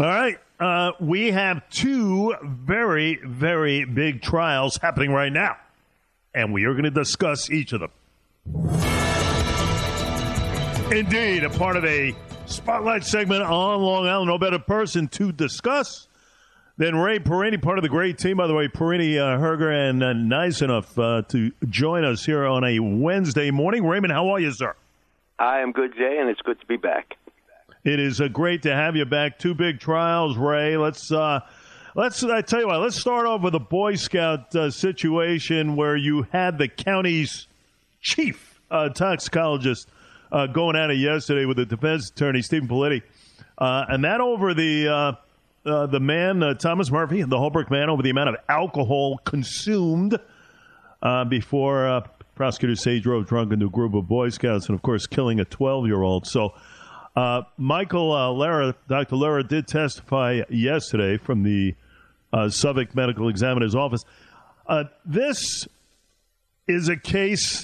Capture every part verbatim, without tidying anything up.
All right. Uh, we have two very, very big trials happening right now, and we are going to discuss each of them. Indeed, a part of a spotlight segment on Long Island. No better person to discuss than Ray Perini, part of the great team, by the way. Perini, uh, Herger, and uh, nice enough uh, to join us here on a Wednesday morning. Raymond, how are you, sir? I am good, Jay, and it's good to be back. It is uh, great to have you back. Two big trials, Ray. Let's uh, let's. I tell you what. Let's start off with a Boy Scout uh, situation where you had the county's chief uh, toxicologist uh, going at it yesterday with the defense attorney Stephen Politi, uh, and that over the uh, uh, the man uh, Thomas Murphy, the Holbrook man, over the amount of alcohol consumed uh, before uh, prosecutors say he drove drunk into a group of Boy Scouts, and of course killing a twelve-year-old. So. Uh, Michael uh, Lara, Doctor Lara, did testify yesterday from the uh, Suffolk Medical Examiner's office. Uh, this is a case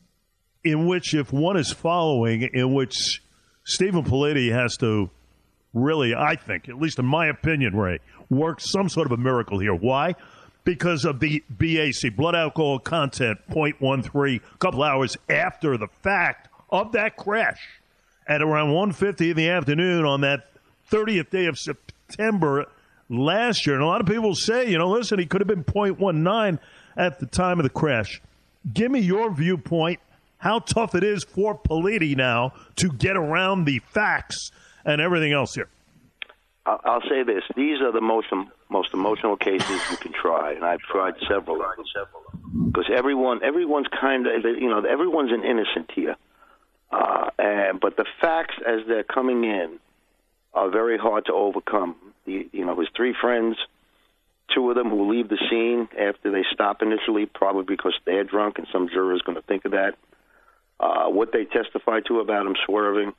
in which, if one is following, in which Stephen Politi has to really, I think, at least in my opinion, Ray, work some sort of a miracle here. Why? Because of the B A C, blood alcohol content, zero point one three, a couple hours after the fact of that crash. At around one fifty in the afternoon on that thirtieth day of September last year. And a lot of people say, you know, listen, he could have been zero point one nine at the time of the crash. Give me your viewpoint, how tough it is for Politi now to get around the facts and everything else here. I'll say this. These are the most most emotional cases you can try, and I've tried several of them. Because everyone, everyone's kind of, you know, everyone's an innocent here. Uh, and, but the facts as they're coming in are very hard to overcome. The, you know, his three friends, two of them who leave the scene after they stop initially, probably because they're drunk, and some juror is going to think of that. Uh, what they testified to about him swerving,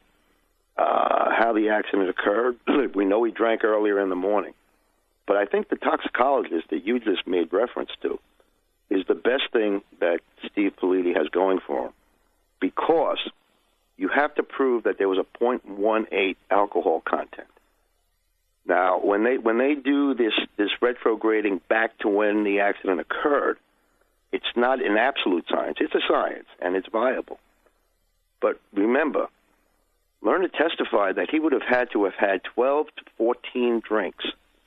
uh, how the accident occurred. We know he drank earlier in the morning. But I think the toxicologist that you just made reference to is the best thing that Steve Politi has going for him, because you have to prove that there was a zero point one eight alcohol content. Now, when they when they do this, this retrograding back to when the accident occurred, it's not an absolute science. It's a science, and it's viable. But remember, Lerner testified that he would have had to have had twelve to fourteen drinks,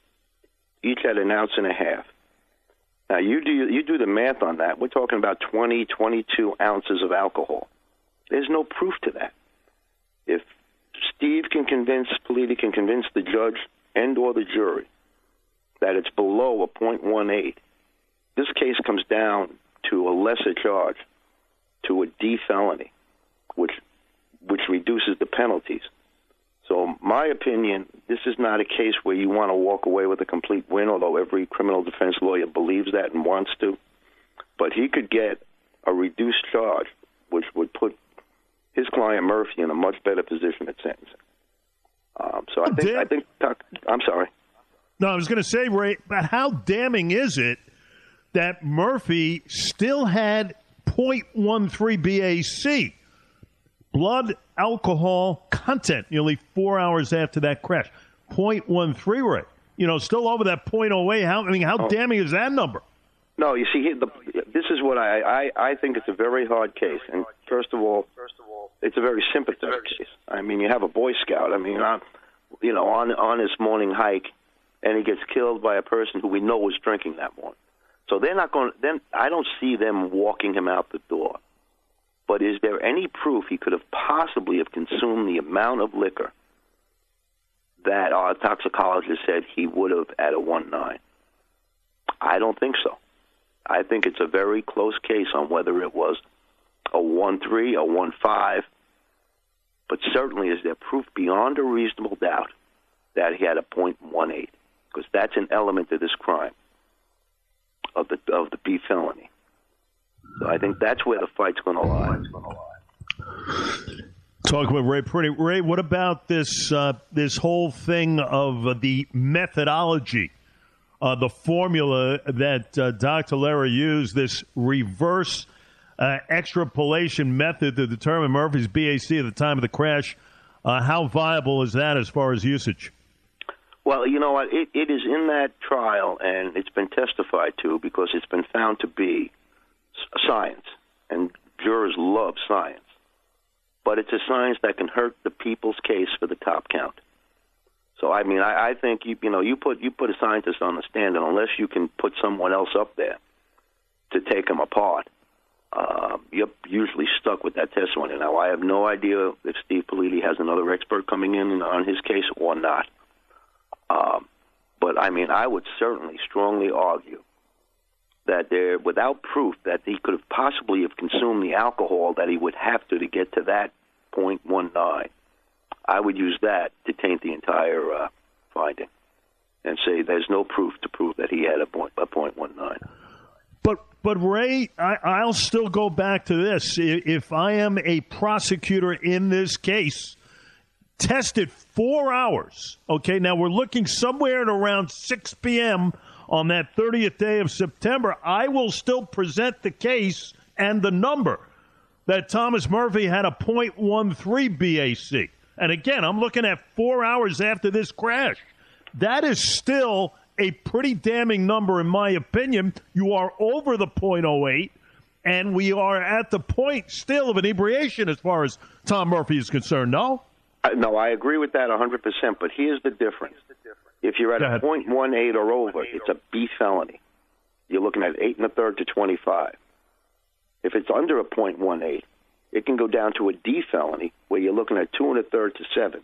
each at an ounce and a half. Now, you do you do the math on that. We're talking about twenty, twenty-two ounces of alcohol. There's no proof to that. If Steve can convince, Politi can convince the judge and or the jury that it's below a zero point one eight, this case comes down to a lesser charge, to a D felony, which which reduces the penalties. So my opinion, this is not a case where you want to walk away with a complete win, although every criminal defense lawyer believes that and wants to. But he could get a reduced charge, which would put his client Murphy in a much better position at sentencing. Um, so I think, Dam- I think, I'm sorry. No, I was going to say, Ray, but how damning is it that Murphy still had zero point one three B A C, blood alcohol content, nearly four hours after that crash? zero point one three, Ray. You know, still over that zero point oh eight. How, I mean, how oh. damning is that number? No, you see, the, this is what I, I I think it's a very hard case. And first of all, it's a very sympathetic case. I mean, you have a Boy Scout. I mean, on, you know, on on his morning hike, and he gets killed by a person who we know was drinking that morning. So they're not going. Then I don't see them walking him out the door. But is there any proof he could have possibly have consumed the amount of liquor that our toxicologist said he would have at a one nine? I don't think so. I think it's a very close case on whether it was a one three, a one five, but certainly is there proof beyond a reasonable doubt that he had a point one eight, because that's an element of this crime, of the of the B felony. So I think that's where the fight's going to lie. Talking with Ray Perini. Ray, what about this uh, this whole thing of uh, the methodology? Uh, the formula that uh, Doctor Lara used, this reverse uh, extrapolation method to determine Murphy's B A C at the time of the crash, uh, how viable is that as far as usage? Well, you know what? It, it is in that trial, and it's been testified to because it's been found to be science, and jurors love science. But it's a science that can hurt the people's case for the top count. So, I mean, I, I think you you know you put you put a scientist on the stand, and unless you can put someone else up there to take them apart, uh, you're usually stuck with that testimony. Now, I have no idea if Steve Politi has another expert coming in on his case or not. Um, but, I mean, I would certainly strongly argue that there, without proof that he could have possibly have consumed the alcohol that he would have to to get to that point one nine, I would use that to taint the entire uh, finding and say there's no proof to prove that he had a point a point one nine. But but Ray, I, I'll still go back to this. If I am a prosecutor in this case, tested four hours. Okay, now we're looking somewhere at around six p.m. on that thirtieth day of September. I will still present the case and the number that Thomas Murphy had a point one three B A C. And again, I'm looking at four hours after this crash. That is still a pretty damning number, in my opinion. You are over the point oh eight, and we are at the point still of inebriation as far as Tom Murphy is concerned, no? Uh, no, I agree with that one hundred percent, but here's the difference. If you're at a point one eight or over, it's a B felony. You're looking at eight and a third to twenty-five. If it's under a point one eight, it can go down to a D felony where you're looking at two and a third to seven.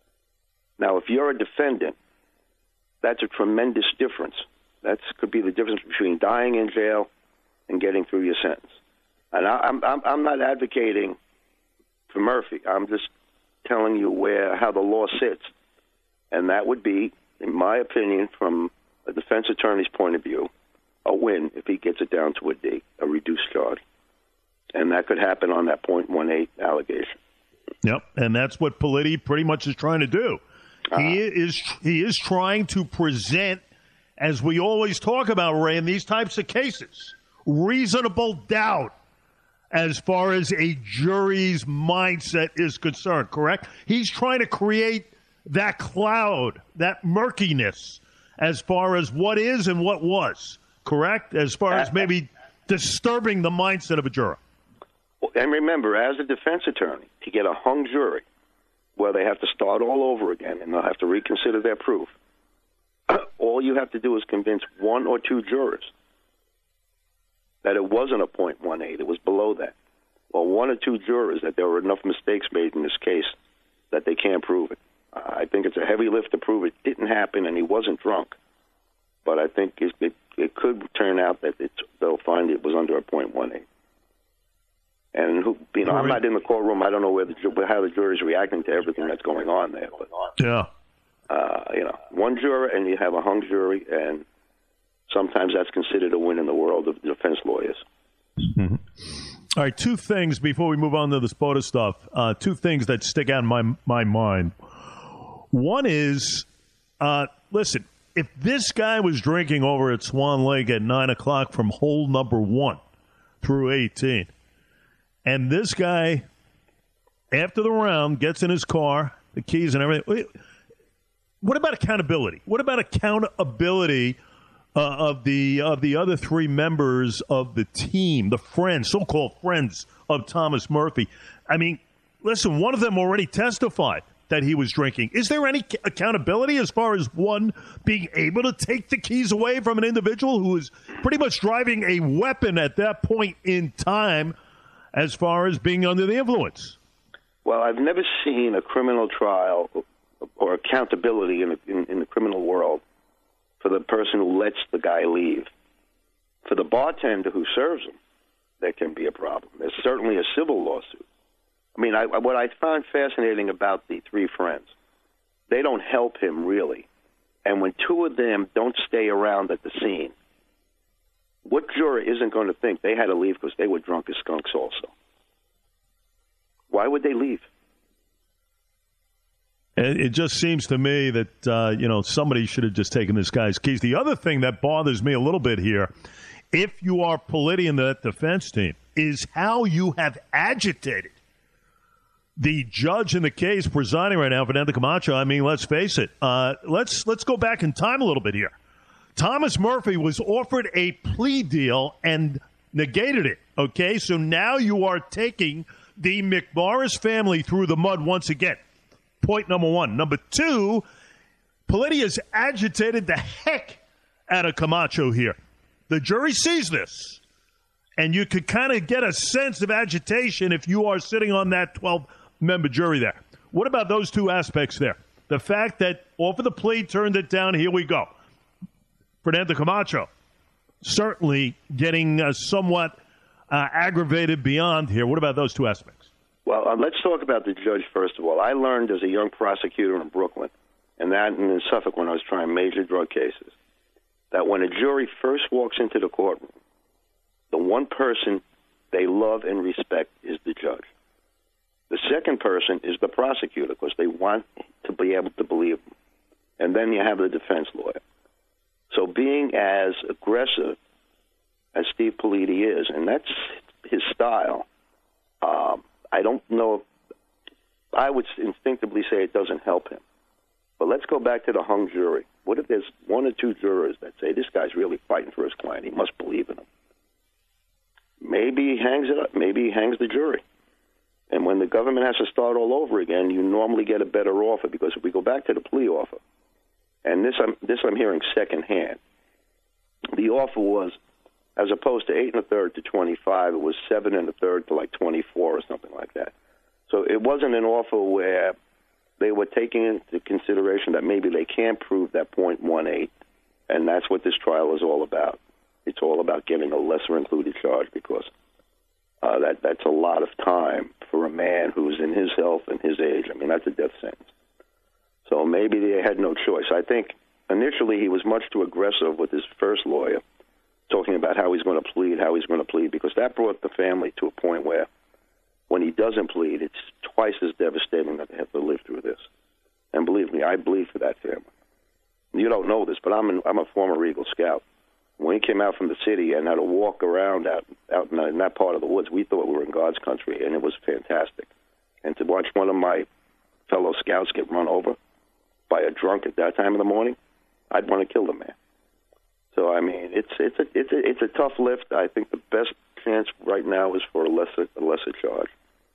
Now, if you're a defendant, that's a tremendous difference. That could be the difference between dying in jail and getting through your sentence. And I, I'm, I'm, I'm not advocating for Murphy. I'm just telling you where how the law sits. And that would be, in my opinion, from a defense attorney's point of view, a win if he gets it down to a D, a reduced charge. And that could happen on that point one eight allegation. Yep, and that's what Politi pretty much is trying to do. Uh-huh. He is he is trying to present, as we always talk about, Ray, in these types of cases, reasonable doubt as far as a jury's mindset is concerned, correct? He's trying to create that cloud, that murkiness, as far as what is and what was, correct? As far as maybe disturbing the mindset of a juror. And remember, as a defense attorney, to get a hung jury where they have to start all over again and they'll have to reconsider their proof, all you have to do is convince one or two jurors that it wasn't a point one eight, it was below that. Well, one or two jurors that there were enough mistakes made in this case that they can't prove it. Uh, I think it's a heavy lift to prove it didn't happen and he wasn't drunk. But I think it, it, it could turn out that it's, they'll find it was under a point one eight. And who, you know, I'm not in the courtroom. I don't know where the how the jury's reacting to everything that's going on there. But, yeah, uh, you know, one juror and you have a hung jury, and sometimes that's considered a win in the world of defense lawyers. Mm-hmm. All right, two things before we move on to the Spota stuff. Uh, two things that stick out in my my mind. One is, uh, listen, if this guy was drinking over at Swan Lake at nine o'clock from hole number one through eighteen. And this guy, after the round, gets in his car, the keys and everything. What about accountability? What about accountability uh, of the of the other three members of the team, the friends, so-called friends of Thomas Murphy? I mean, listen, one of them already testified that he was drinking. Is there any accountability as far as one being able to take the keys away from an individual who is pretty much driving a weapon at that point in time, as far as being under the influence? Well, I've never seen a criminal trial or accountability in, in, in the criminal world for the person who lets the guy leave. For the bartender who serves him, there can be a problem. There's certainly a civil lawsuit. I mean, I, what I found fascinating about the three friends, they don't help him really. And when two of them don't stay around at the scene, what juror isn't going to think they had to leave because they were drunk as skunks also? Why would they leave? It just seems to me that, uh, you know, somebody should have just taken this guy's keys. The other thing that bothers me a little bit here, if you are Politi in that defense team, is how you have agitated the judge in the case presiding right now, Fernando Camacho, I mean, let's face it. Uh, let's let's go back in time a little bit here. Thomas Murphy was offered a plea deal and negated it, okay? So now you are taking the McMorris family through the mud once again. Point number one. Number two, Politi has agitated the heck out of Camacho here. The jury sees this, and you could kind of get a sense of agitation if you are sitting on that twelve-member jury there. What about those two aspects there? The fact that offered the plea, turned it down, here we go. Fernando Camacho certainly getting uh, somewhat uh, aggravated beyond here. What about those two aspects? Well, uh, let's talk about the judge first of all. I learned as a young prosecutor in Brooklyn, and that and in Suffolk when I was trying major drug cases, that when a jury first walks into the courtroom, the one person they love and respect is the judge. The second person is the prosecutor because they want to be able to believe them. And then you have the defense lawyer. So being as aggressive as Steve Politi is, and that's his style, um, I don't know. I would instinctively say it doesn't help him. But let's go back to the hung jury. What if there's one or two jurors that say, this guy's really fighting for his client, he must believe in him? Maybe he hangs it up. Maybe he hangs the jury. And when the government has to start all over again, you normally get a better offer, because if we go back to the plea offer, and this I'm, this I'm hearing secondhand, the offer was, as opposed to eight and a third to twenty-five, it was seven and a third to like twenty-four or something like that. So it wasn't an offer where they were taking into consideration that maybe they can't prove that point one eight, and that's what this trial is all about. It's all about getting a lesser included charge, because uh, that that's a lot of time for a man who's in his health and his age. I mean, that's a death sentence. So maybe they had no choice. I think initially he was much too aggressive with his first lawyer, talking about how he's going to plead, how he's going to plead, because that brought the family to a point where when he doesn't plead, it's twice as devastating that they have to live through this. And believe me, I bleed for that family. You don't know this, but I'm, an, I'm a former Eagle Scout. When he came out from the city and had to walk around out, out in, that, in that part of the woods, we thought we were in God's country, and it was fantastic. And to watch one of my fellow scouts get run over by a drunk at that time of the morning, I'd want to kill the man. So I mean, it's it's a it's a it's a tough lift. I think the best chance right now is for a lesser a lesser charge.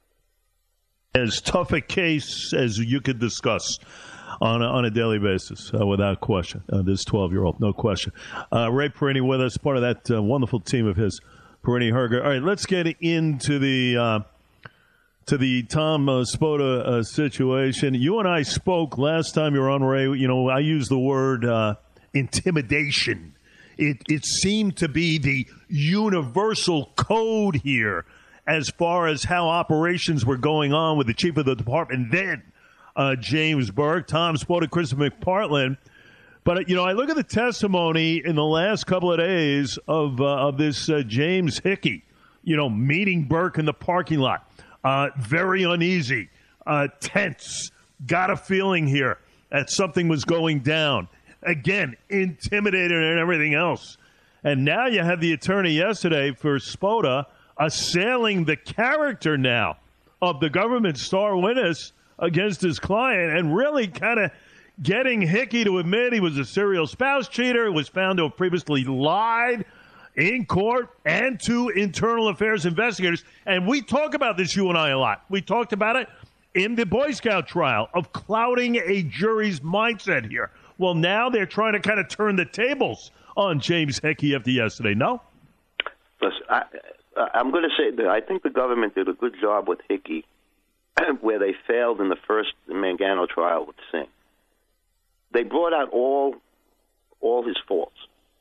As tough a case as you could discuss on a, on a daily basis, uh, without question. Uh, this twelve-year-old, no question. Uh, Ray Perini with us, part of that uh, wonderful team of his, Perini Herger. All right, let's get into the. Uh, To the Tom uh, Spota uh, situation. You and I spoke last time you were on, Ray. You know, I used the word uh, intimidation. It it seemed to be the universal code here as far as how operations were going on with the chief of the department then, uh, James Burke, Tom Spota, Chris McPartland. But, you know, I look at the testimony in the last couple of days of, uh, of this uh, James Hickey, you know, meeting Burke in the parking lot. Uh, very uneasy, uh, tense, got a feeling here that something was going down. Again, intimidated and everything else. And now you have the attorney yesterday for Spota assailing the character now of the government star witness against his client and really kind of getting Hickey to admit he was a serial spouse cheater, was found to have previously lied in court and to internal affairs investigators. And we talk about this, you and I, a lot. We talked about it in the Boy Scout trial of clouding a jury's mindset here. Well, now they're trying to kind of turn the tables on James Hickey after yesterday, no? Listen, I, I'm going to say that I think the government did a good job with Hickey where they failed in the first Mangano trial with Singh. They brought out all all his faults.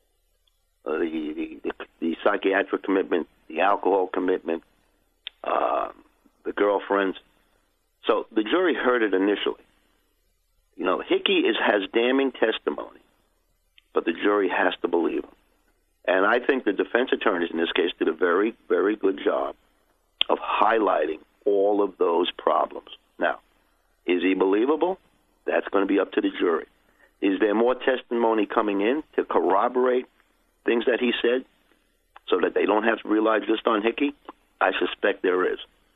Uh, the, the, the psychiatric commitment, the alcohol commitment, uh, the girlfriends. So the jury heard it initially. You know, Hickey is, has damning testimony, but the jury has to believe him. And I think the defense attorneys in this case did a very, very good job of highlighting all of those problems. Now, is he believable? That's going to be up to the jury. Is there more testimony coming in to corroborate things that he said so that they don't have to rely just on Hickey? I suspect there is.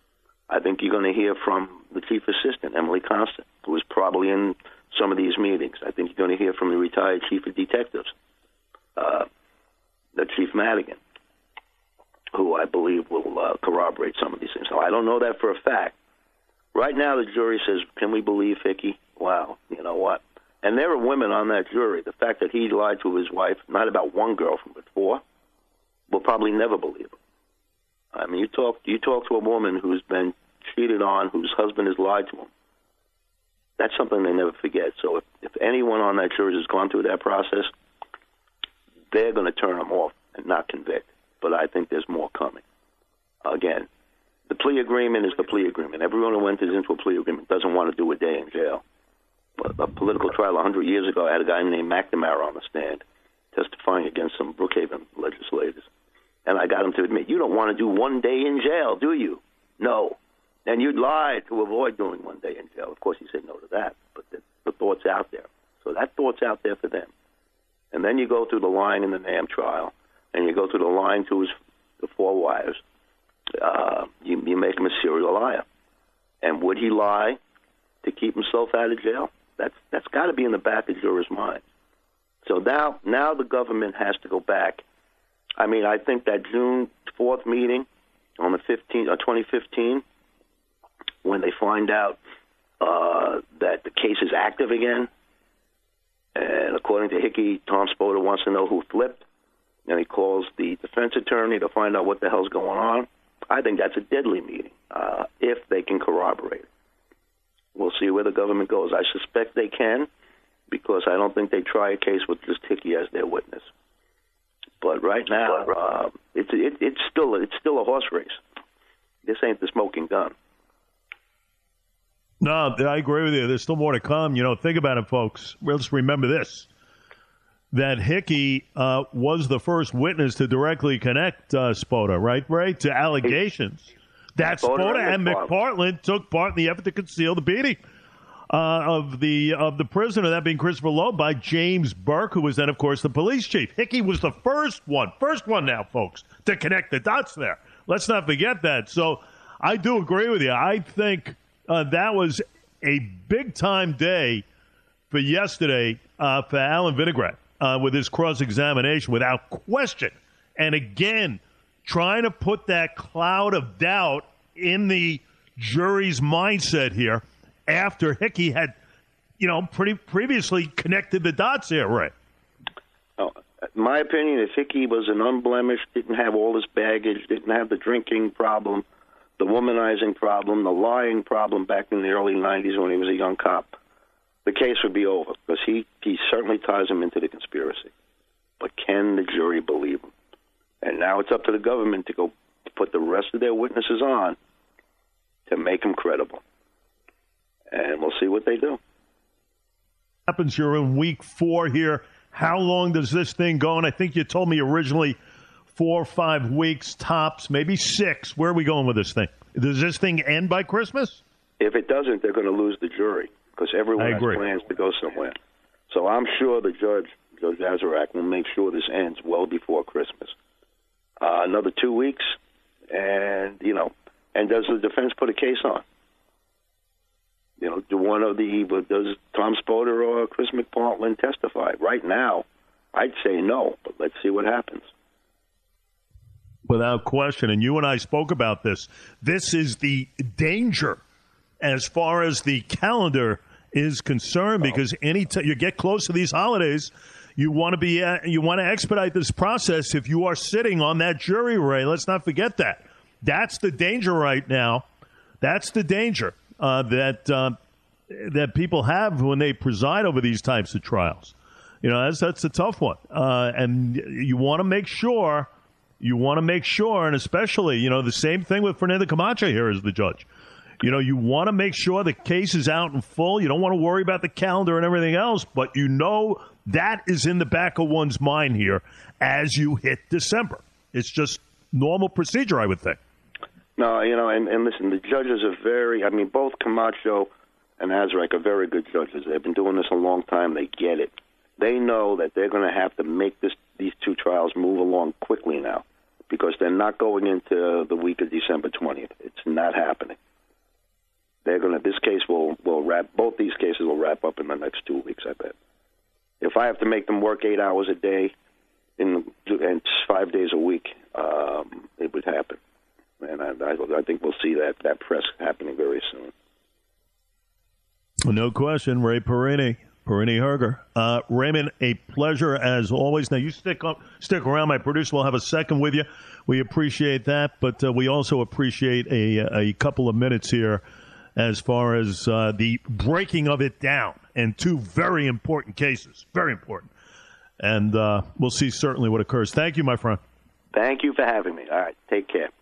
I think you're going to hear from the chief assistant, Emily Constant, who is probably in some of these meetings. I think you're going to hear from the retired chief of detectives, uh, the Chief Madigan, who I believe will uh, corroborate some of these things. Now, I don't know that for a fact. Right now, the jury says, can we believe Hickey? Wow, you know what? And there are women on that jury. The fact that he lied to his wife, not about one girlfriend, but four, will probably never believe him. I mean, you talk you talk to a woman who's been cheated on, whose husband has lied to him. That's something they never forget. So if, if anyone on that jury has gone through that process, they're going to turn them off and not convict. But I think there's more coming. Again, the plea agreement is the plea agreement. Everyone who enters into a plea agreement doesn't want to do a day in jail. A political trial one hundred years ago, I had a guy named McNamara on the stand testifying against some Brookhaven legislators. And I got him to admit, you don't want to do one day in jail, do you? No. And you'd lie to avoid doing one day in jail. Of course, he said no to that, but the, the thought's out there. So that thought's out there for them. And then you go through the line in the Nam trial, and you go through the line to his the four wives. Uh, you, you make him a serial liar. And would he lie to keep himself out of jail? That's that's got to be in the back of jurors' minds. So now, now the government has to go back. I mean, I think that June fourth meeting on the fifteenth, or twenty fifteen, when they find out uh, that the case is active again, and according to Hickey, Tom Spoda wants to know who flipped, and he calls the defense attorney to find out what the hell's going on. I think that's a deadly meeting uh, if they can corroborate it. We'll see where the government goes. I suspect they can, because I don't think they try a case with just Hickey as their witness. But right now, uh, it's it, it's still it's still a horse race. This ain't the smoking gun. No, I agree with you. There's still more to come. You know, think about it, folks. Let's remember this: that Hickey uh, was the first witness to directly connect uh, Spoda, right, Ray, to allegations. That Spoda and McPartland took part in the effort to conceal the beating uh, of the of the prisoner, that being Christopher Loeb, by James Burke, who was then, of course, the police chief. Hickey was the first one, first one now, folks, to connect the dots there. Let's not forget that. So I do agree with you. I think uh, that was a big-time day for yesterday uh, for Alan Vinogradov uh, with his cross-examination, without question. And again, trying to put that cloud of doubt in the jury's mindset here after Hickey had, you know, pretty previously connected the dots here, right? Oh, my opinion, if Hickey was an unblemished, didn't have all this baggage, didn't have the drinking problem, the womanizing problem, the lying problem back in the early nineties when he was a young cop, the case would be over, because he, he certainly ties him into the conspiracy. But can the jury believe him? And now it's up to the government to go put the rest of their witnesses on to make them credible. And we'll see what they do. Happens you're in week four here. How long does this thing go? And I think you told me originally four or five weeks tops, maybe six. Where are we going with this thing? Does this thing end by Christmas? If it doesn't, they're going to lose the jury, because everyone has plans to go somewhere. So I'm sure the judge, Judge Azarack, will make sure this ends well before Christmas. Uh, another two weeks, and, you know, and does the defense put a case on? You know, do one of the, does Tom Spoda or Chris McPartland testify? Right now, I'd say no, but let's see what happens. Without question, and you and I spoke about this. This is the danger as far as the calendar is concerned, because any t- you get close to these holidays, you want to be uh, you want to expedite this process. If you are sitting on that jury, Ray, let's not forget that. That's the danger right now. That's the danger uh, that uh, that people have when they preside over these types of trials. You know, that's that's a tough one, uh, and you want to make sure you want to make sure, and especially, you know, the same thing with Fernando Camacho here as the judge. You know, you want to make sure the case is out in full. You don't want to worry about the calendar and everything else, but you know that is in the back of one's mind here as you hit December. It's just normal procedure, I would think. No, you know, and, and listen, the judges are very, I mean, both Camacho and Azarack are very good judges. They've been doing this a long time. They get it. They know that they're going to have to make this these two trials move along quickly now, because they're not going into the week of December twentieth. It's not happening. they're going to. This case will will wrap. Both these cases will wrap up in the next two weeks. I bet. If I have to make them work eight hours a day, in and five days a week, um, it would happen. And I, I, I think we'll see that that press happening very soon. No question, Ray Perini. Perini Herger. Uh, Raymond, a pleasure as always. Now, you stick up, stick around. My producer will have a second with you. We appreciate that, but uh, we also appreciate a, a couple of minutes here as far as uh, the breaking of it down and two very important cases. Very important. And uh, we'll see certainly what occurs. Thank you, my friend. Thank you for having me. All right. Take care.